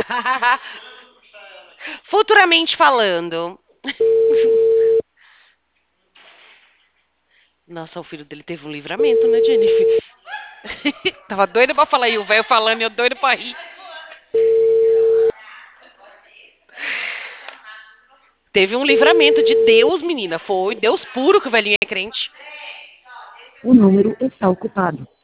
Futuramente falando. Nossa, o filho dele teve um livramento, né, Jennifer? Tava doida pra falar, e o velho falando e eu doida pra rir. Teve um livramento de Deus, menina. Foi Deus puro que o velhinho é crente. O número está ocupado.